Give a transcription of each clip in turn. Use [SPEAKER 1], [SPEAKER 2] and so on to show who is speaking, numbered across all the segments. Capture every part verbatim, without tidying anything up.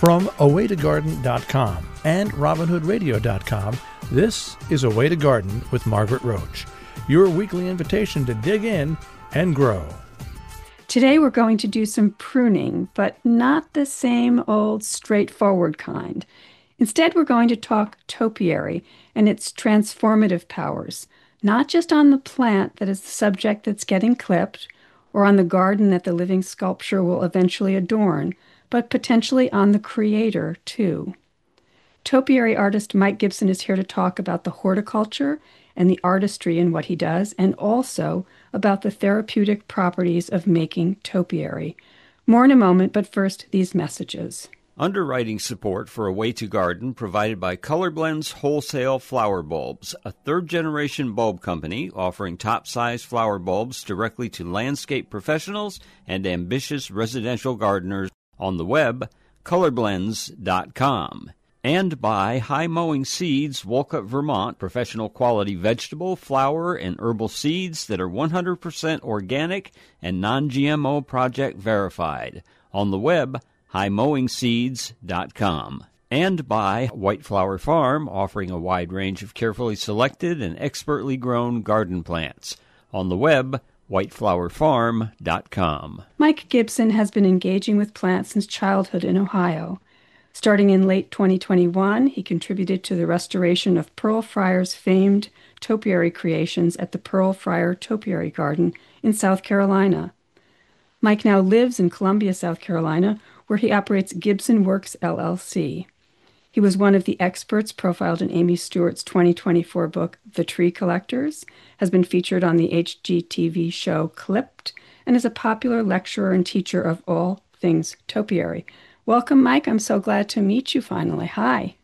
[SPEAKER 1] From a way to garden dot com and robin hood radio dot com, this is A Way to Garden with Margaret Roach, your weekly invitation to dig in and grow.
[SPEAKER 2] Today we're going to do some pruning, but not the same old straightforward kind. Instead, we're going to talk topiary and its transformative powers, not just on the plant that is the subject that's getting clipped, or on the garden that the living sculpture will eventually adorn, but potentially on the creator, too. Topiary artist Mike Gibson is here to talk about the horticulture and the artistry in what he does, and also about the therapeutic properties of making topiary. More in a moment, but first, these messages.
[SPEAKER 3] Underwriting support for A Way to Garden provided by Colorblends Wholesale Flower Bulbs, a third-generation bulb company offering top-size flower bulbs directly to landscape professionals and ambitious residential gardeners. On the web, colorblends dot com. And by High Mowing Seeds, Wolcott, Vermont, professional quality vegetable, flower, and herbal seeds that are one hundred percent organic and non-G M O project verified. On the web, high mowing seeds dot com. And by White Flower Farm, offering a wide range of carefully selected and expertly grown garden plants. On the web, white flower farm dot com.
[SPEAKER 2] Mike Gibson has been engaging with plants since childhood in Ohio. Starting in late twenty twenty-one, he contributed to the restoration of Pearl Fryer's famed topiary creations at the Pearl Fryer Topiary Garden in South Carolina. Mike now lives in Columbia, South Carolina, where he operates Gibson Works, L L C. He was one of the experts profiled in Amy Stewart's twenty twenty-four book, The Tree Collectors, has been featured on the H G T V show Clipped, and is a popular lecturer and teacher of all things topiary. Welcome, Mike. I'm so glad to meet you finally. Hi.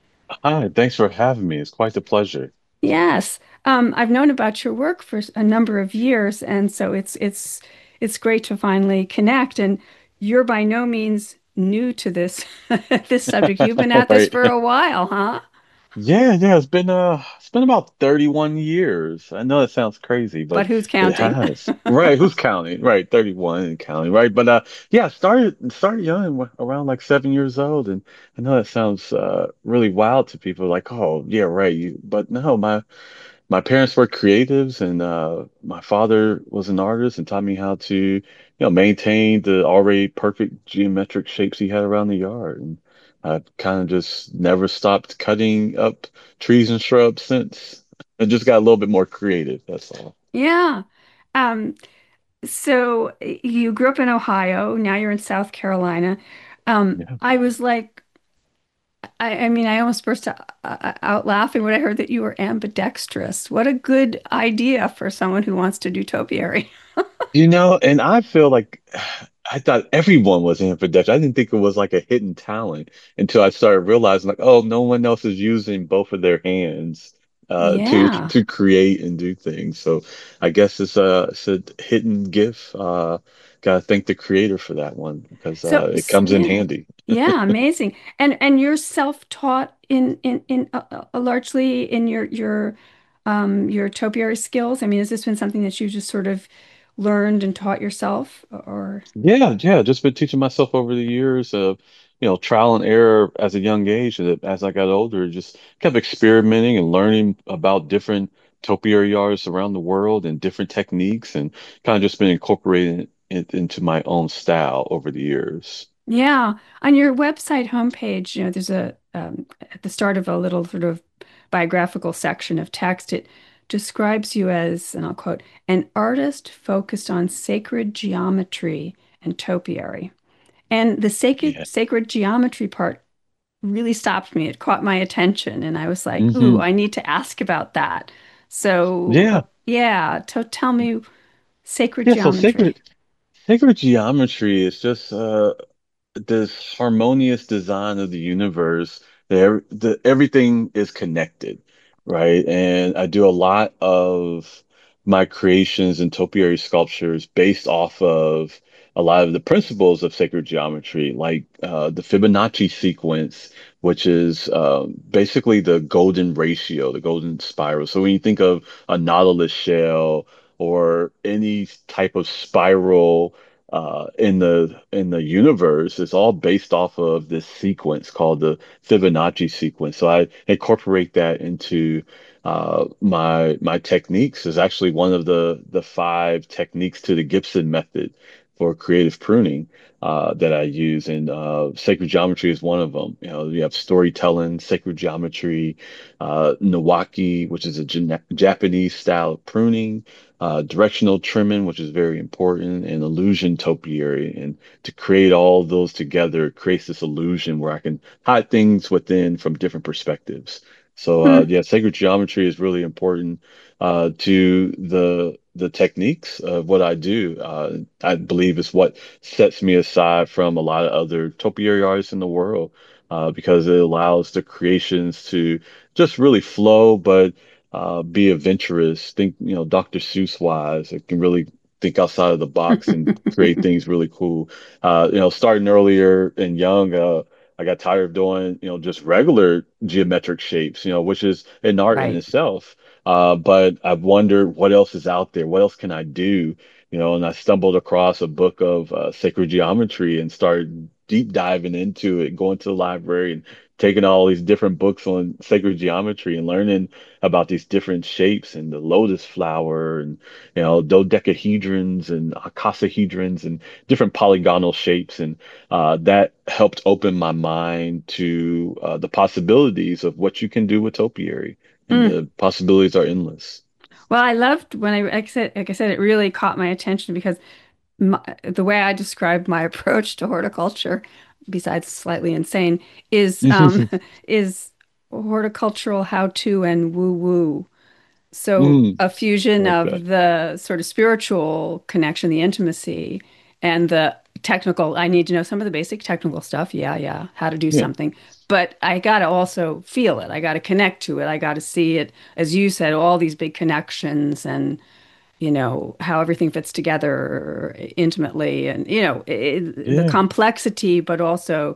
[SPEAKER 4] Hi, thanks for having me. It's quite a pleasure.
[SPEAKER 2] Yes. Um, I've known about your work for a number of years, and so it's it's it's great to finally connect. And you're by no means new to this this subject. You've been at this
[SPEAKER 4] Right.
[SPEAKER 2] for a while, huh?
[SPEAKER 4] Yeah, yeah, it's been uh it's been about thirty-one years. I know it sounds crazy,
[SPEAKER 2] But
[SPEAKER 4] but
[SPEAKER 2] who's
[SPEAKER 4] it
[SPEAKER 2] counting?
[SPEAKER 4] has. Right, who's counting? Right, thirty-one and counting, right? But uh yeah, I started started young, wa- around like seven years old, and I know that sounds uh really wild to people like, "Oh, yeah, right." You, but no, my my parents were creatives, and uh, my father was an artist and taught me how to, you know, maintain the already perfect geometric shapes he had around the yard. And I've kind of just never stopped cutting up trees and shrubs since. I just got a little bit more creative. That's all.
[SPEAKER 2] Yeah. Um, so you grew up in Ohio, now you're in South Carolina. Um,
[SPEAKER 4] Yeah.
[SPEAKER 2] I was like, I, I mean, I almost burst out, uh, out laughing when I heard that you were ambidextrous. What a good idea for someone who wants to do topiary.
[SPEAKER 4] You know, and I feel like I thought everyone was ambidextrous. I didn't think it was like a hidden talent until I started realizing, like, oh, no one else is using both of their hands uh, to
[SPEAKER 2] Yeah.
[SPEAKER 4] to create and do things. So I guess it's a it's a hidden gift. Uh, gotta thank the creator for that one because
[SPEAKER 2] So,
[SPEAKER 4] uh, it
[SPEAKER 2] s-
[SPEAKER 4] comes in
[SPEAKER 2] yeah.
[SPEAKER 4] handy.
[SPEAKER 2] Yeah, amazing. And and you're self-taught in in in uh, uh, largely in your your um your topiary skills. I mean, has this been something that you just sort of learned and taught yourself or
[SPEAKER 4] Yeah, yeah, just been teaching myself over the years of, you know, trial and error as a young age. And as I got older, just kept experimenting and learning about different topiary artists around the world and different techniques, and kind of just been incorporating it into my own style over the years.
[SPEAKER 2] yeah, on your website homepage, you know, there's a um, at the start of a little sort of biographical section of text. It describes you as, and I'll quote, an artist focused on sacred geometry and topiary. And the sacred
[SPEAKER 4] Yeah.
[SPEAKER 2] sacred geometry part really stopped me. It caught my attention, and I was like, "Ooh,
[SPEAKER 4] Hmm.
[SPEAKER 2] I need to ask about that." So,
[SPEAKER 4] Yeah.
[SPEAKER 2] yeah, to tell me sacred
[SPEAKER 4] Yeah. So
[SPEAKER 2] geometry.
[SPEAKER 4] sacred sacred geometry is just uh this harmonious design of the universe that ev- the, everything is connected, right? And I do a lot of my creations and topiary sculptures based off of a lot of the principles of sacred geometry, like uh, the Fibonacci sequence, which is um, basically the golden ratio, the golden spiral. So when you think of a nautilus shell or any type of spiral, uh, in the in the universe is all based off of this sequence called the Fibonacci sequence. So I incorporate that into uh, my my techniques. Is actually one of the the five techniques to the Gibson method for creative pruning uh, that I use, and uh, sacred geometry is one of them. You know, you have storytelling, sacred geometry, uh, Nawaki, which is a Jana- Japanese style of pruning, uh, directional trimming, which is very important, and illusion topiary. And to create all those together creates this illusion where I can hide things within from different perspectives. So uh,
[SPEAKER 2] Hmm.
[SPEAKER 4] yeah, sacred geometry is really important uh, to the the techniques of what I do. Uh, I believe is what sets me aside from a lot of other topiary artists in the world uh, because it allows the creations to just really flow, but uh, be adventurous. Think, you know, doctor Seuss wise. It can really think outside of the box and create things really cool. Uh, you know, starting earlier and young, uh, I got tired of doing, you know, just regular geometric shapes, you know, which is an art in
[SPEAKER 2] Right.
[SPEAKER 4] itself. Uh, but I've wondered what else is out there. What else can I do? You know, and I stumbled across a book of uh, sacred geometry and started deep diving into it, going to the library and taking all these different books on sacred geometry and learning about these different shapes and the lotus flower and you know dodecahedrons and icosahedrons and different polygonal shapes, and uh, that helped open my mind to uh, the possibilities of what you can do with topiary, and
[SPEAKER 2] Mm.
[SPEAKER 4] the possibilities are endless.
[SPEAKER 2] Well, I loved when I, like I said, like I said, it really caught my attention because my, the way I described my approach to horticulture, besides slightly insane, is um, is horticultural how-to and woo-woo. So
[SPEAKER 4] Mm,
[SPEAKER 2] a
[SPEAKER 4] I
[SPEAKER 2] fusion
[SPEAKER 4] like that.
[SPEAKER 2] of the sort of spiritual connection, the intimacy, and the technical. I need to know some of the basic technical stuff. Yeah, yeah, how to do
[SPEAKER 4] Yeah,
[SPEAKER 2] something. But I got to also feel it. I got to connect to it. I got to see it, as you said, all these big connections and, you know, how everything fits together intimately and, you know, it, the
[SPEAKER 4] yeah.
[SPEAKER 2] complexity, but also,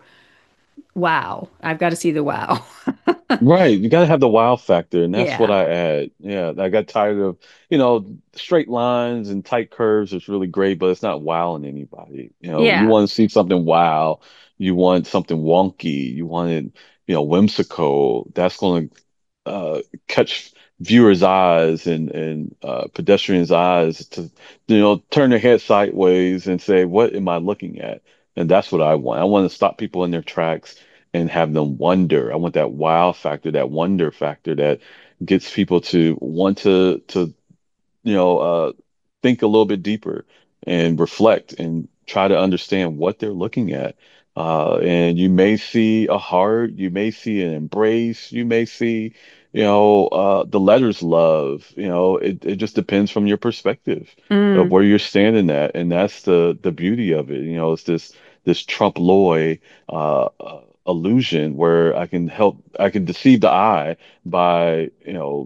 [SPEAKER 2] wow, I've got to see the wow.
[SPEAKER 4] Right, you gotta have the wow factor, and that's what
[SPEAKER 2] Yeah.
[SPEAKER 4] I add. Yeah, I got tired of, you know, straight lines and tight curves is really great, but it's not wowing anybody. You know, you
[SPEAKER 2] Yeah.
[SPEAKER 4] want to see something wow, you want something wonky, you want it, you know, whimsical. That's going to uh, catch viewers' eyes and and uh, pedestrians' eyes to, you know, turn their head sideways and say, "What am I looking at?" And that's what I want. I want to stop people in their tracks and have them wonder. I want that wow factor, that wonder factor that gets people to want to to you know, uh, think a little bit deeper and reflect and try to understand what they're looking at. Uh, and you may see a heart, you may see an embrace, you may see, you know, uh, the letters love. You know, it, it just depends from your perspective of
[SPEAKER 2] Mm,
[SPEAKER 4] where you're standing at, and that's the the beauty of it. You know, it's this this Trump Loy uh, uh, illusion where I can help, I can deceive the eye by, you know,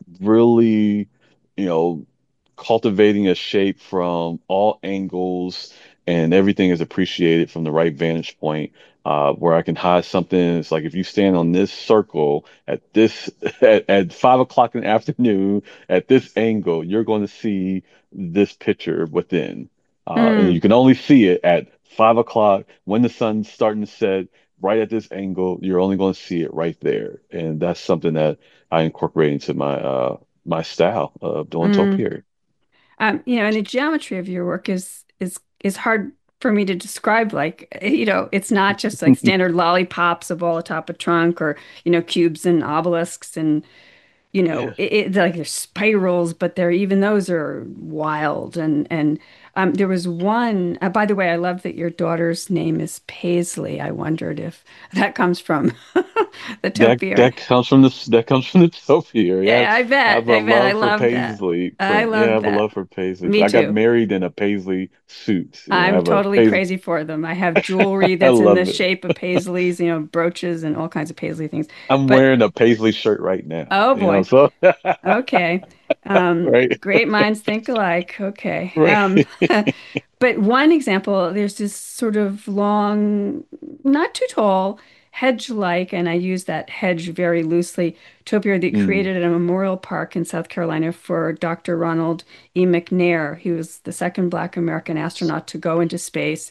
[SPEAKER 4] really, you know, cultivating a shape from all angles and everything is appreciated from the right vantage point. Uh, where I can hide something. It's like if you stand on this circle at this at, at five o'clock in the afternoon at this angle, you're going to see this picture within. Uh, and you
[SPEAKER 2] mm.
[SPEAKER 4] can only see it at five o'clock when the sun's starting to set, right at this angle. You're only going to see it right there. And that's something that I incorporate into my uh my style of doing
[SPEAKER 2] Mm.
[SPEAKER 4] topiary.
[SPEAKER 2] Um, you know, and the geometry of your work is is is hard for me to describe. Like, you know, it's not just like standard lollipops of all atop a trunk or, you know, cubes and obelisks and, you know,
[SPEAKER 4] Yeah.
[SPEAKER 2] it, it like there's spirals, but there even those are wild. And and um, there was one. Uh, by the way, I love that your daughter's name is Paisley. I wondered if that comes from the
[SPEAKER 4] That
[SPEAKER 2] topiary.
[SPEAKER 4] that comes from the that comes from the topiary. I
[SPEAKER 2] Yeah, I
[SPEAKER 4] I
[SPEAKER 2] bet.
[SPEAKER 4] have a
[SPEAKER 2] I bet. I
[SPEAKER 4] love for
[SPEAKER 2] love that.
[SPEAKER 4] paisley
[SPEAKER 2] I
[SPEAKER 4] print. Yeah, I
[SPEAKER 2] love
[SPEAKER 4] have a
[SPEAKER 2] that.
[SPEAKER 4] love for paisley.
[SPEAKER 2] Me
[SPEAKER 4] I got
[SPEAKER 2] too.
[SPEAKER 4] married in a paisley suit. You know, I
[SPEAKER 2] I'm
[SPEAKER 4] have a
[SPEAKER 2] totally
[SPEAKER 4] paisley.
[SPEAKER 2] crazy for them. I have jewelry
[SPEAKER 4] I
[SPEAKER 2] that's in the
[SPEAKER 4] love it.
[SPEAKER 2] shape of paisleys, you know, brooches and all kinds of paisley things.
[SPEAKER 4] I'm
[SPEAKER 2] But
[SPEAKER 4] wearing a paisley shirt right now.
[SPEAKER 2] oh
[SPEAKER 4] You know,
[SPEAKER 2] boy.
[SPEAKER 4] so
[SPEAKER 2] Okay. Um,
[SPEAKER 4] right,
[SPEAKER 2] great minds think alike. Okay. Um,
[SPEAKER 4] right.
[SPEAKER 2] but one example, there's this sort of long, not too tall, hedge-like, and I use that hedge very loosely, topiary that
[SPEAKER 4] Mm.
[SPEAKER 2] created a memorial park in South Carolina for Doctor Ronald E. McNair. He was the second Black American astronaut to go into space.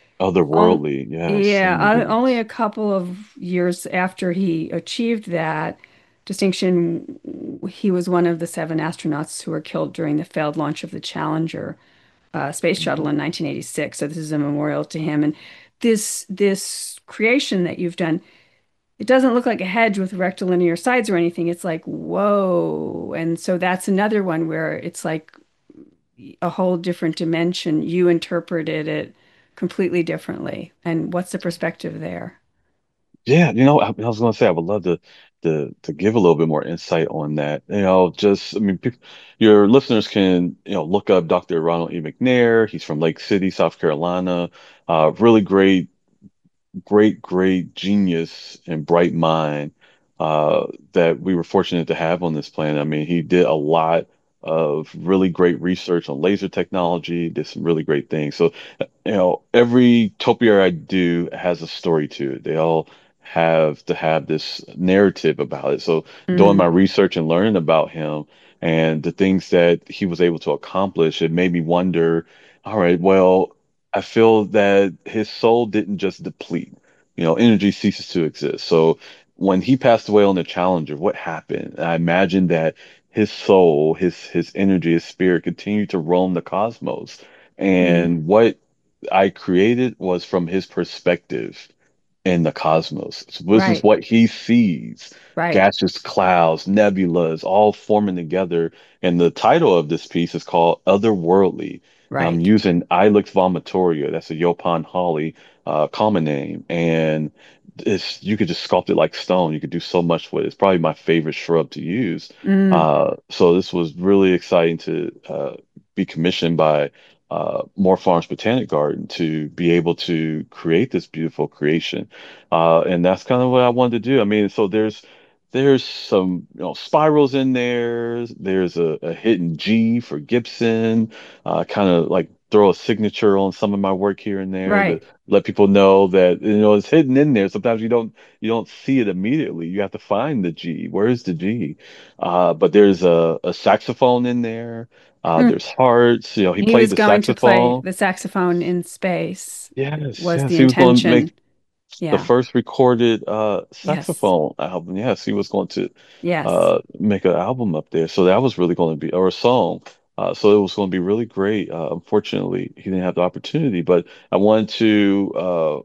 [SPEAKER 2] Um,
[SPEAKER 4] Otherworldly. Yes. Oh
[SPEAKER 2] yeah,
[SPEAKER 4] my
[SPEAKER 2] uh, only
[SPEAKER 4] goodness.
[SPEAKER 2] a couple of years after he achieved that distinction, he was one of the seven astronauts who were killed during the failed launch of the Challenger uh, space shuttle
[SPEAKER 4] Mhm.
[SPEAKER 2] in nineteen eighty-six. So this is a memorial to him. And this this creation that you've done, it doesn't look like a hedge with rectilinear sides or anything. It's like, whoa. And so that's another one where it's like a whole different dimension. You interpreted it completely differently. And what's the perspective there?
[SPEAKER 4] Yeah, you know, I, I was going to say I would love to to to give a little bit more insight on that. You know, just I mean, peop your listeners can you know look up Doctor Ronald E. McNair. He's from Lake City, South Carolina. Uh, really great great, great genius and bright mind uh, that we were fortunate to have on this planet. I mean, he did a lot of really great research on laser technology, did some really great things. So, you know, every topiary I do has a story to it. They all have to have this narrative about it. So, doing my
[SPEAKER 2] Mm,
[SPEAKER 4] research and learning about him and the things that he was able to accomplish, it made me wonder, all right, well, I feel that his soul didn't just deplete. You know, energy ceases to exist. So when he passed away on the Challenger, what happened? I imagine that his soul, his his energy, his spirit continued to roam the cosmos.
[SPEAKER 2] mm,
[SPEAKER 4] And what I created was from his perspective in the cosmos. So this is
[SPEAKER 2] right,
[SPEAKER 4] what he sees.
[SPEAKER 2] right,
[SPEAKER 4] Gaseous clouds, nebulas, all forming together. And the title of this piece is called Otherworldly. And I'm
[SPEAKER 2] right.
[SPEAKER 4] using Ilex vomitoria. That's a Yopan holly, uh, common name. And it's you could just sculpt it like stone. You could do so much with it. It's probably my favorite shrub to use.
[SPEAKER 2] Mm,
[SPEAKER 4] Uh, so this was really exciting to uh, be commissioned by uh, Moore Farms Botanic Garden to be able to create this beautiful creation. Uh, and that's kind of what I wanted to do. I mean, so there's there's some you know spirals in there. There's a, a hidden G for Gibson. Uh, kind of like throw a signature on some of my work here and there to
[SPEAKER 2] right.
[SPEAKER 4] let people know that you know it's hidden in there. Sometimes you don't you don't see it immediately. You have to find the G. Where's the G? Uh, but there's a, a saxophone in there. Uh,
[SPEAKER 2] Hmm.
[SPEAKER 4] there's hearts. You know, he
[SPEAKER 2] He
[SPEAKER 4] played
[SPEAKER 2] was
[SPEAKER 4] the
[SPEAKER 2] going to play
[SPEAKER 4] saxophone.
[SPEAKER 2] the saxophone in space,
[SPEAKER 4] Yes,
[SPEAKER 2] was
[SPEAKER 4] yes,
[SPEAKER 2] the
[SPEAKER 4] he was going to
[SPEAKER 2] intention.
[SPEAKER 4] make the
[SPEAKER 2] Yeah.
[SPEAKER 4] first recorded uh
[SPEAKER 2] Yes.
[SPEAKER 4] saxophone album. Yes, he was going to
[SPEAKER 2] Yes.
[SPEAKER 4] uh make an album up there. So that was really going to be or a song. Uh, so it was going to be really great. Uh, unfortunately, he didn't have the opportunity, but I wanted to uh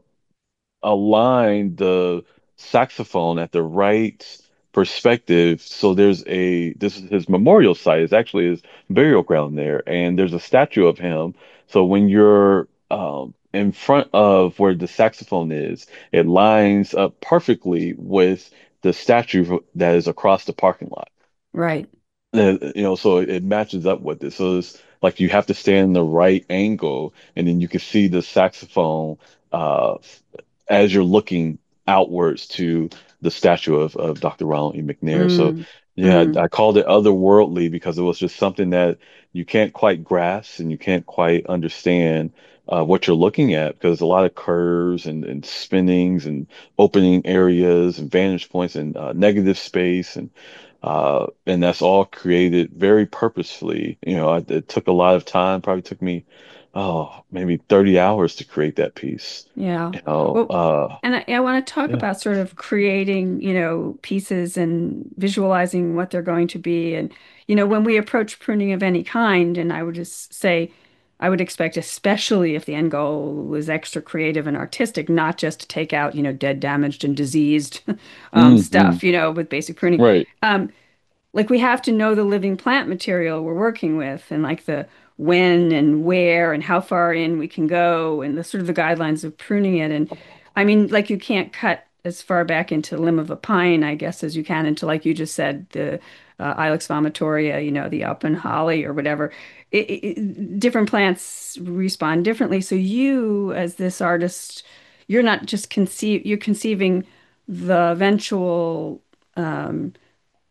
[SPEAKER 4] align the saxophone at the right perspective. So there's a this is his memorial site. It's actually his burial ground there, and there's a statue of him. So when you're um, in front of where the saxophone is, it lines up perfectly with the statue that is across the parking lot.
[SPEAKER 2] Right.
[SPEAKER 4] Uh, you know, so it, it matches up with it. So it's like you have to stand in the right angle, and then you can see the saxophone uh, as you're looking outwards to the statue of, of Doctor Ronald E. McNair. So,
[SPEAKER 2] Mm,
[SPEAKER 4] yeah,
[SPEAKER 2] mm,
[SPEAKER 4] I called it otherworldly because it was just something that you can't quite grasp and you can't quite understand uh, what you're looking at because a lot of curves and, and spinnings and opening areas and vantage points and uh, negative space and uh, and that's all created very purposefully. You know, it, it took a lot of time. Probably took me, oh, maybe thirty hours to create that piece.
[SPEAKER 2] yeah.
[SPEAKER 4] You know,
[SPEAKER 2] Well,
[SPEAKER 4] uh,
[SPEAKER 2] and I, I want to talk
[SPEAKER 4] yeah.
[SPEAKER 2] about sort of creating, you know, pieces and visualizing what they're going to be. And, you know, when we approach pruning of any kind, and I would just say, I would expect, especially if the end goal was extra creative and artistic, not just to take out, you know, dead, damaged, and diseased um,
[SPEAKER 4] Mm, mm,
[SPEAKER 2] stuff, you know, with basic pruning.
[SPEAKER 4] right.
[SPEAKER 2] Um, like we have to know the living plant material we're working with and like the when and where and how far in we can go and the sort of the guidelines of pruning it. And I mean, like you can't cut as far back into the limb of a pine, I guess, as you can into, like you just said, the uh, Ilex vomitoria, you know, the open holly or whatever. It, it, different plants respond differently. So you, as this artist, you're not just conceive, you're conceiving the eventual um,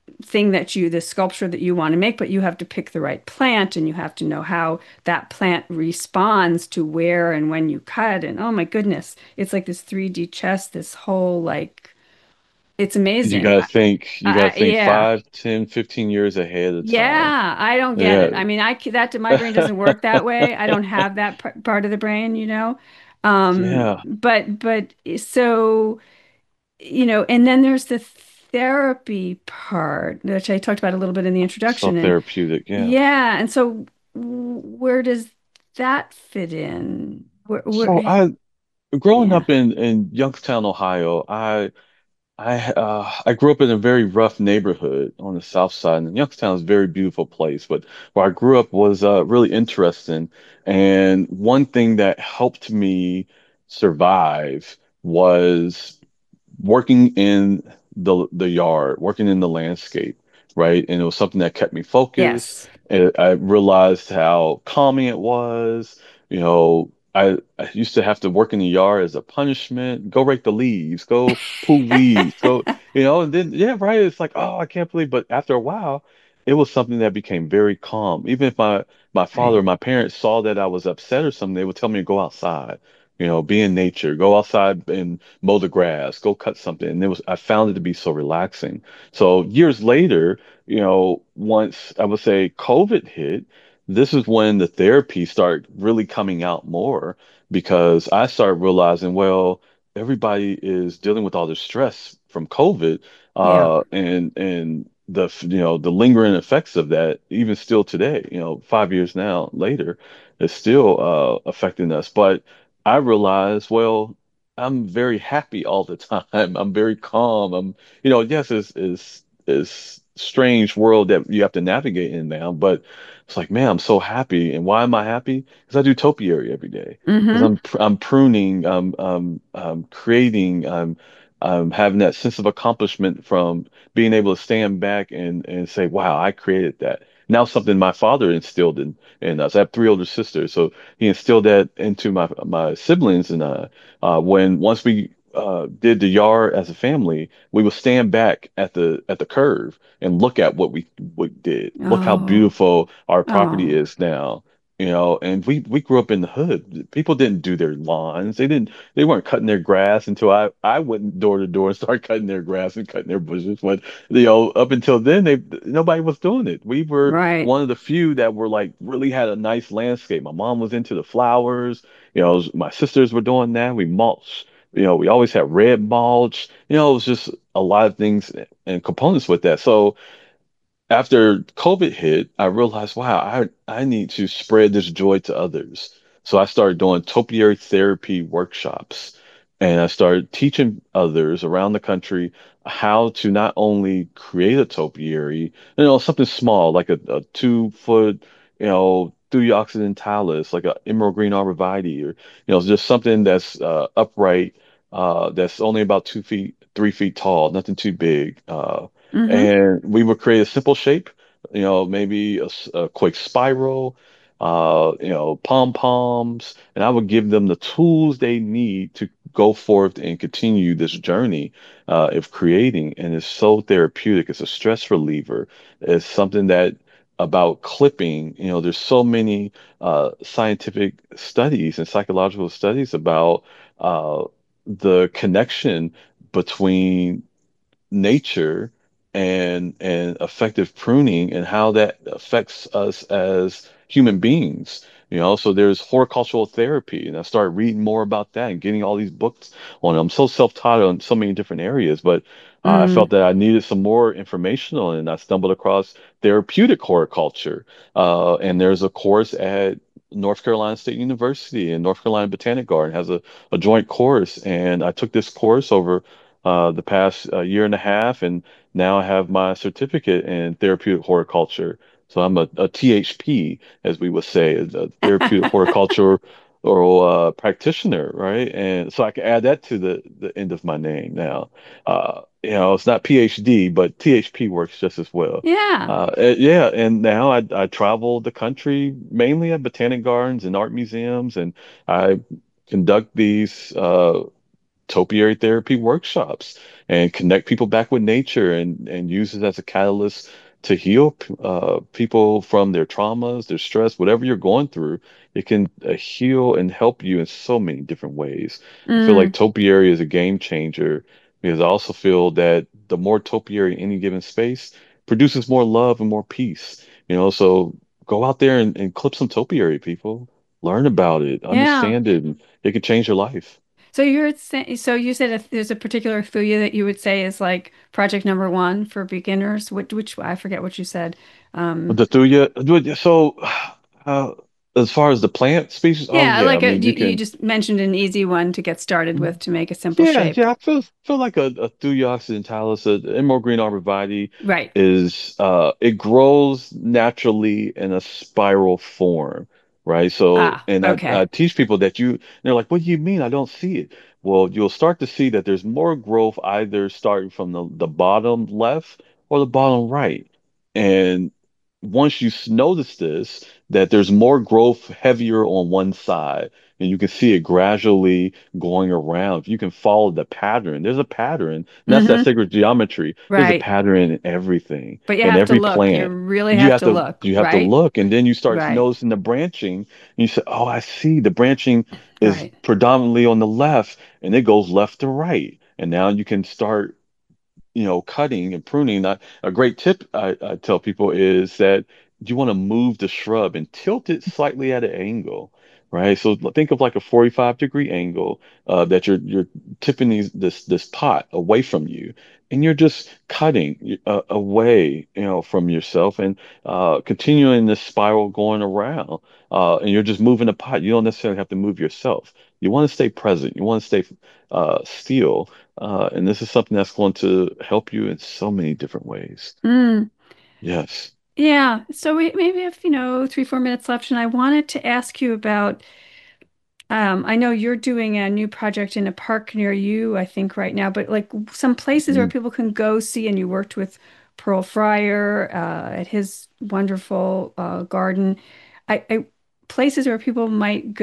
[SPEAKER 2] thing that you, the sculpture that you want to make, but you have to pick the right plant and you have to know how that plant responds to where and when you cut. And oh my goodness, it's like this three D chess, this whole like, it's
[SPEAKER 4] You
[SPEAKER 2] amazing.
[SPEAKER 4] gotta
[SPEAKER 2] I,
[SPEAKER 4] think, you gotta
[SPEAKER 2] I,
[SPEAKER 4] think
[SPEAKER 2] yeah.
[SPEAKER 4] five, ten, fifteen years ahead of time.
[SPEAKER 2] Yeah, I don't get
[SPEAKER 4] Yeah.
[SPEAKER 2] it. I mean, I c- that my brain doesn't work that way. I don't have that p part of the brain, you know. Um,
[SPEAKER 4] Yeah.
[SPEAKER 2] but but so you know, and then there's the therapy part, which I talked about a little bit in the
[SPEAKER 4] So
[SPEAKER 2] introduction. And
[SPEAKER 4] therapeutic. Yeah.
[SPEAKER 2] yeah, and so w- where does that fit in? Where, where,
[SPEAKER 4] So I, growing
[SPEAKER 2] yeah.
[SPEAKER 4] up in in Youngstown, Ohio, I I uh, I grew up in a very rough neighborhood on the south side, and Youngstown is a very beautiful place. But where I grew up was uh, really interesting, and one thing that helped me survive was working in the the yard, working in the landscape, right? And it was something that kept me focused.
[SPEAKER 2] Yes.
[SPEAKER 4] And I realized how calming it was. You know, I, I used to have to work in the yard as a punishment. Go rake the leaves, go pull weeds, go, you know, and then yeah, right. It's like, oh, I can't believe. But after a while, it was something that became very calm. Even if my my father or
[SPEAKER 2] Right.
[SPEAKER 4] my parents saw that I was upset or something, they would tell me to go outside. You know, be in nature, go outside and mow the grass, go cut something. And it was, I found it to be so relaxing. So years later, you know, once I would say COVID hit, this is when the therapy started really coming out more because I started realizing, well, everybody is dealing with all the stress from COVID,
[SPEAKER 2] Yeah.
[SPEAKER 4] uh, and and the you know the lingering effects of that, even still today, you know, five years now later, is still uh, affecting us. But I realized, well, I'm very happy all the time. I'm very calm. I'm, you know, yes, it's it's it's strange world that you have to navigate in now, but it's like, man, I'm so happy. And why am I happy? Because I do topiary every day. Because
[SPEAKER 2] Mm-hmm.
[SPEAKER 4] I'm pr- I'm pruning, um, um, um, creating, um, um, having that sense of accomplishment from being able to stand back and and say, wow, I created that. Now something my father instilled in in us. I have three older sisters, so he instilled that into my my siblings and I. Uh, when once we uh, did the yard as a family, we would stand back at the at the curve and look at what we we did. Look how
[SPEAKER 2] Oh,
[SPEAKER 4] beautiful our property
[SPEAKER 2] oh,
[SPEAKER 4] is now. You know, and we we grew up in the hood. People didn't do their lawns. They didn't. They weren't cutting their grass until I I went door to door and started cutting their grass and cutting their bushes. But you know, up until then, they nobody was doing it. We were
[SPEAKER 2] right.
[SPEAKER 4] one of the few that were like really had a nice landscape. My mom was into the flowers. You know, my sisters were doing that. We mulched. You know, we always had red mulch. You know, it was just a lot of things and components with that. So after COVID hit, I realized, wow, I I need to spread this joy to others. So I started doing topiary therapy workshops, and I started teaching others around the country how to not only create a topiary, you know, something small like a, a two foot, you know, Thuya occidentalis, like a emerald green arborvitae, or you know, just something that's uh, upright, uh, that's only about two feet, three feet tall, nothing too big. Uh,
[SPEAKER 2] Mm-hmm.
[SPEAKER 4] and we would create a simple shape, you know, maybe a, s- a quick spiral, uh, you know, pom poms, and I would give them the tools they need to go forth and continue this journey uh, of creating. And it's so therapeutic. It's a stress reliever. It's something that about clipping, you know, there's so many uh, scientific studies and psychological studies about uh, the connection between nature and and effective pruning and how that affects us as human beings. You know, so there's horticultural therapy, and I started reading more about that and getting all these books on it. I'm so self-taught on so many different areas, but uh, I felt
[SPEAKER 2] Mm.
[SPEAKER 4] that I needed some more information on it, and I stumbled across therapeutic horticulture. Uh, and there's a course at North Carolina State University and North Carolina Botanic Garden has a, a joint course, and I took this course over uh, the past uh, year and a half, and now I have my certificate in therapeutic horticulture. So I'm a, a T H P, as we would say, a therapeutic horticulture or uh, practitioner, right? And so I can add that to the the end of my name now. Uh, you know, it's not PhD, but T H P works just as well.
[SPEAKER 2] Yeah.
[SPEAKER 4] Uh, uh, yeah, and now I, I travel the country mainly at botanic gardens and art museums, and I conduct these. Uh, topiary therapy workshops and connect people back with nature and and use it as a catalyst to heal uh, people from their traumas, their stress, whatever you're going through. It can uh, heal and help you in so many different ways. I feel like
[SPEAKER 2] Mm.
[SPEAKER 4] topiary is a game changer because I also feel that the more topiary in any given space produces more love and more peace. You know, so go out there and, and clip some topiary, people. Learn about it,
[SPEAKER 2] Yeah.
[SPEAKER 4] understand it, and it can change your life.
[SPEAKER 2] So you're saying, so you said if there's a particular Thuya that you would say is like project number one for beginners. Which, which I forget what you said.
[SPEAKER 4] But
[SPEAKER 2] Um,
[SPEAKER 4] the thuya, so uh, as far as the plant species, oh
[SPEAKER 2] yeah,
[SPEAKER 4] yeah, I
[SPEAKER 2] like a,
[SPEAKER 4] mean
[SPEAKER 2] you,
[SPEAKER 4] you
[SPEAKER 2] you
[SPEAKER 4] can.
[SPEAKER 2] just mentioned an easy one to get started with to make a simple
[SPEAKER 4] Yeah,
[SPEAKER 2] shape.
[SPEAKER 4] yeah, I feel feel like a, a Thuja occidentalis, a emerald green arborvitae
[SPEAKER 2] Right.
[SPEAKER 4] is uh it grows naturally in a spiral form, right? So,
[SPEAKER 2] Ah,
[SPEAKER 4] and I, I
[SPEAKER 2] okay.
[SPEAKER 4] teach people that you, they're like, what do you mean? I don't see it. Well, you'll start to see that there's more growth either starting from the, the bottom left or the bottom right. And once you s- notice this, that there's more growth heavier on one side, and you can see it gradually going around. If you can follow the pattern, there's a pattern, and that's that
[SPEAKER 2] Mm-hmm.
[SPEAKER 4] sacred geometry. There's a
[SPEAKER 2] Right.
[SPEAKER 4] pattern in everything,
[SPEAKER 2] But you
[SPEAKER 4] in
[SPEAKER 2] have to
[SPEAKER 4] every
[SPEAKER 2] look. You
[SPEAKER 4] plant.
[SPEAKER 2] really
[SPEAKER 4] You
[SPEAKER 2] have
[SPEAKER 4] have
[SPEAKER 2] to
[SPEAKER 4] to
[SPEAKER 2] look.
[SPEAKER 4] you have to
[SPEAKER 2] Right.
[SPEAKER 4] look, and then you start
[SPEAKER 2] Right.
[SPEAKER 4] noticing the branching, and you say, "Oh, I see. The branching is
[SPEAKER 2] Right.
[SPEAKER 4] predominantly on the left, and it goes left to right." And now you can start you know, cutting and pruning. A, a great tip I, I tell people is that you want to move the shrub and tilt it slightly at an angle, right? So think of like a forty-five degree angle uh, that you're you're tipping these this this pot away from you, and you're just cutting uh, away, you know, from yourself and uh, continuing this spiral going around. Uh, and you're just moving the pot. You don't necessarily have to move yourself. You want to stay present. You want to stay uh, still uh, and this is something that's going to help you in so many different ways.
[SPEAKER 2] Mm.
[SPEAKER 4] Yes.
[SPEAKER 2] Yeah. So we maybe have, you know, three, four minutes left, and I wanted to ask you about Um, I know you're doing a new project in a park near you, I think, right now, but like some places where
[SPEAKER 4] Mm.
[SPEAKER 2] people can go see, and you worked with Pearl Fryer uh, at his wonderful uh, garden. I, I places where people might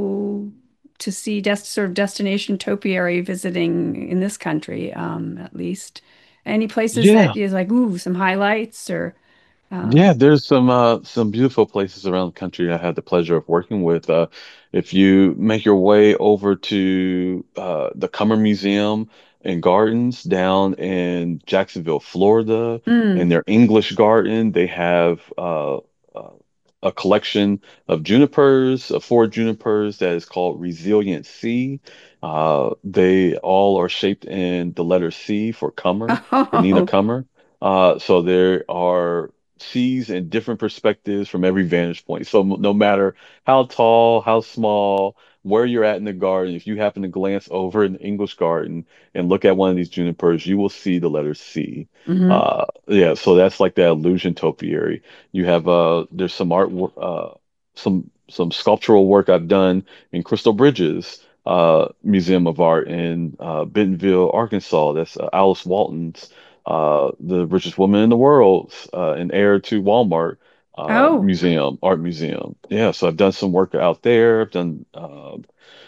[SPEAKER 2] go to see des sort of destination topiary visiting in this country, um, at least. Any places
[SPEAKER 4] Yeah.
[SPEAKER 2] that is like, ooh, some highlights or
[SPEAKER 4] Yeah,
[SPEAKER 2] um,
[SPEAKER 4] there's some uh some beautiful places around the country I had the pleasure of working with. Uh if you make your way over to uh the Cummer Museum and Gardens down in Jacksonville, Florida, in
[SPEAKER 2] mm.
[SPEAKER 4] their English garden, they have uh, uh a collection of junipers, of four junipers that is called Resilient C. Uh they all are shaped in the letter C for Cummer, for Nina
[SPEAKER 2] Oh,
[SPEAKER 4] Cummer. Uh, so there are sees in different perspectives from every vantage point. So m- no matter how tall, how small, where you're at in the garden, if you happen to glance over in the English garden and look at one of these junipers, you will see the letter C.
[SPEAKER 2] hmm.
[SPEAKER 4] Uh, yeah, so that's like that illusion topiary. You have uh, there's some art, wo- uh, some some sculptural work I've done in Crystal Bridges uh, Museum of Art in uh, Bentonville, Arkansas. That's uh, Alice Walton's uh, the richest woman in the world, uh, and heir to Walmart uh,
[SPEAKER 2] Oh,
[SPEAKER 4] museum, art museum. Yeah, so I've done some work out there. I've done, uh,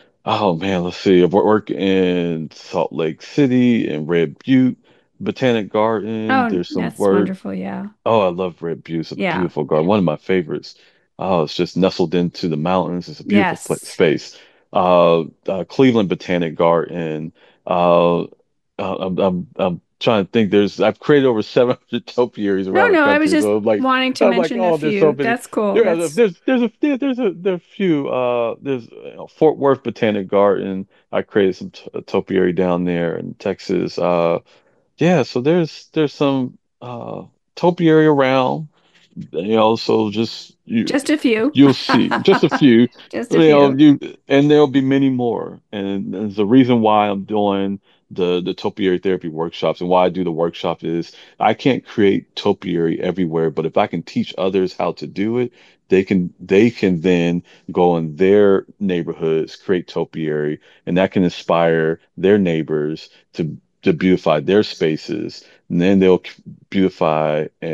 [SPEAKER 4] oh man, let's see, I've worked in Salt Lake City and Red Butte Botanic Garden.
[SPEAKER 2] oh,
[SPEAKER 4] There's some
[SPEAKER 2] that's
[SPEAKER 4] work.
[SPEAKER 2] wonderful. Yeah.
[SPEAKER 4] Oh, I love Red Butte. It's a
[SPEAKER 2] Yeah.
[SPEAKER 4] beautiful garden, one of my favorites. Oh, it's just nestled into the mountains. It's a beautiful pla
[SPEAKER 2] Yes.
[SPEAKER 4] space. Uh, uh, Cleveland Botanic Garden. Uh, uh, I'm, I'm, I'm trying to think. There's I've created over seven hundred topiaries
[SPEAKER 2] No,
[SPEAKER 4] around the
[SPEAKER 2] no, I was
[SPEAKER 4] country.
[SPEAKER 2] just
[SPEAKER 4] So I'm like,
[SPEAKER 2] wanting to
[SPEAKER 4] I'm like,
[SPEAKER 2] mention a
[SPEAKER 4] oh, there's so
[SPEAKER 2] few.
[SPEAKER 4] many.
[SPEAKER 2] That's cool.
[SPEAKER 4] There, are-
[SPEAKER 2] That's
[SPEAKER 4] there's, there's a, yeah, there's a, there are a few. Uh, there's you know, Fort Worth Botanic Garden. I created some t topiary down there in Texas. Uh, yeah, so there's there's some uh topiary around, you know, so just you
[SPEAKER 2] just a few.
[SPEAKER 4] you'll see just a few,
[SPEAKER 2] Just a
[SPEAKER 4] you know,
[SPEAKER 2] few.
[SPEAKER 4] you and there'll be many more. And there's the reason why I'm doing the the topiary therapy workshops and why I do the workshop is I can't create topiary everywhere, but if I can teach others how to do it, they can they can then go in their neighborhoods, create topiary, and that can inspire their neighbors to to beautify their spaces, and then they'll beautify and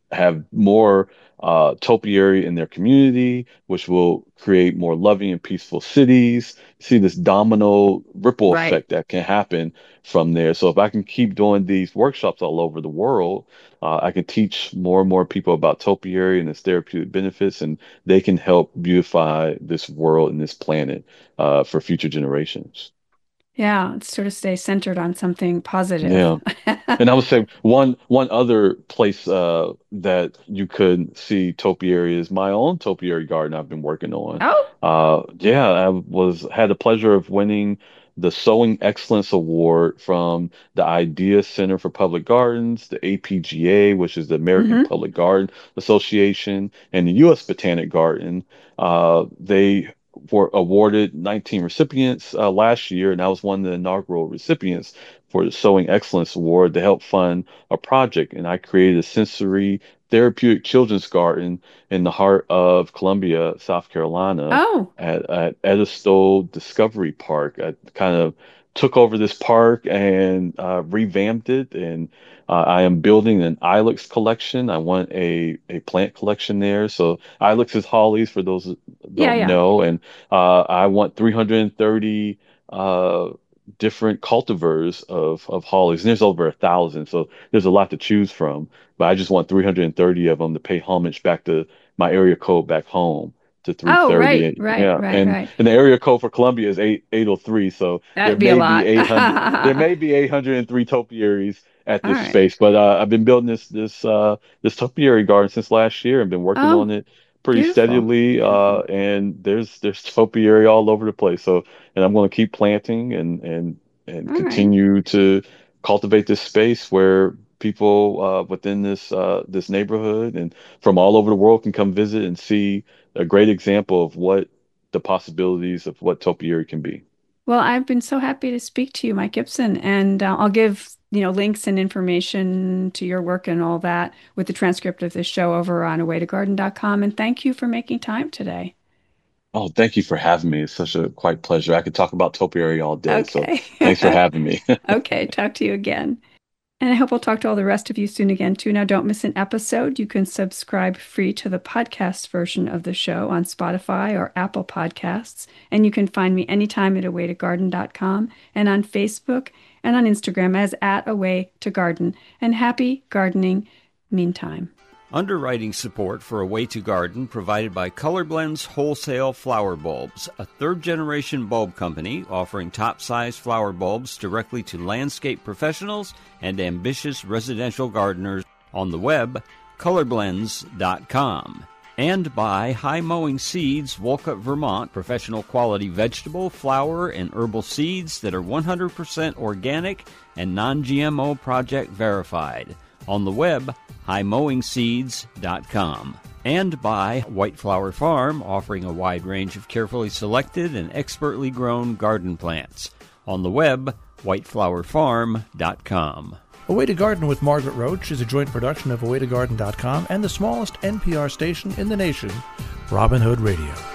[SPEAKER 4] have more uh, topiary in their community, which will create more loving and peaceful cities. See this domino ripple
[SPEAKER 2] Right.
[SPEAKER 4] effect that can happen from there. So if I can keep doing these workshops all over the world, uh, I can teach more and more people about topiary and its therapeutic benefits, and they can help beautify this world and this planet uh, for future generations.
[SPEAKER 2] Yeah, sort of stay centered on something positive.
[SPEAKER 4] Yeah. And I would say one one other place uh, that you could see topiary is my own topiary garden I've been working on.
[SPEAKER 2] Oh,
[SPEAKER 4] Uh, yeah, I was had the pleasure of winning the Sowing Excellence Award from the Idea Center for Public Gardens, the A P G A, which is the American
[SPEAKER 2] hmm.
[SPEAKER 4] Public Garden Association, and the U S Botanic Garden. Uh, they were awarded nineteen recipients uh, last year, and I was one of the inaugural recipients for the Sowing Excellence Award to help fund a project. And I created a sensory therapeutic children's garden in the heart of Columbia, South Carolina,
[SPEAKER 2] Oh,
[SPEAKER 4] at, at Edisto Discovery Park. I kind of took over this park and uh, revamped it, and uh, I am building an Ilex collection. I want a, a plant collection there. So Ilex is hollies for those that
[SPEAKER 2] yeah,
[SPEAKER 4] don't
[SPEAKER 2] yeah.
[SPEAKER 4] know, and uh, I want three hundred thirty uh, different cultivars of of hollies. And there's over a thousand, so there's a lot to choose from. But I just want three hundred thirty of them to pay homage back to my area code back home to
[SPEAKER 2] Oh,
[SPEAKER 4] three thirty.
[SPEAKER 2] right,
[SPEAKER 4] And
[SPEAKER 2] right,
[SPEAKER 4] yeah,
[SPEAKER 2] right,
[SPEAKER 4] and
[SPEAKER 2] right.
[SPEAKER 4] and the area code for Columbia is eight eight oh three. So there
[SPEAKER 2] That'd be a
[SPEAKER 4] may be
[SPEAKER 2] lot.
[SPEAKER 4] eight hundred. There may be eight hundred three topiaries at
[SPEAKER 2] All
[SPEAKER 4] this
[SPEAKER 2] right.
[SPEAKER 4] space. But uh, I've been building this this uh this topiary garden since last year and been working
[SPEAKER 2] Oh,
[SPEAKER 4] on it pretty
[SPEAKER 2] beautiful,
[SPEAKER 4] steadily. Uh,
[SPEAKER 2] beautiful.
[SPEAKER 4] and there's there's topiary all over the place. So and I'm going to keep planting and and and
[SPEAKER 2] All right.
[SPEAKER 4] continue to cultivate this space where people uh, within this uh, this neighborhood and from all over the world can come visit and see a great example of what the possibilities of what topiary can be.
[SPEAKER 2] Well, I've been so happy to speak to you, Mike Gibson, and uh, I'll give, you know, links and information to your work and all that with the transcript of this show over on a way to garden dot com. And thank you for making time today.
[SPEAKER 4] Oh, thank you for having me. It's such a quite pleasure. I could talk about topiary all day, so
[SPEAKER 2] Okay.
[SPEAKER 4] thanks for having me.
[SPEAKER 2] Okay, talk to you again. And I hope I'll talk to all the rest of you soon again, too. Now, don't miss an episode. You can subscribe free to the podcast version of the show on Spotify or Apple Podcasts. And you can find me anytime at a way to garden dot com and on Facebook and on Instagram as at a way to garden. And happy gardening meantime.
[SPEAKER 3] Underwriting support for A Way to Garden provided by Colorblends Wholesale Flower Bulbs, a third-generation bulb company offering top-size flower bulbs directly to landscape professionals and ambitious residential gardeners on the web, colorblends dot com. And by High Mowing Seeds, Wolcott, Vermont, professional quality vegetable, flower, and herbal seeds that are one hundred percent organic and non-G M O project verified. On the web, high mowing seeds dot com. And by White Flower Farm, offering a wide range of carefully selected and expertly grown garden plants. On the web, white flower farm dot com.
[SPEAKER 1] A Way to Garden with Margaret Roach is a joint production of a way to garden dot com and the smallest N P R station in the nation, Robin Hood Radio.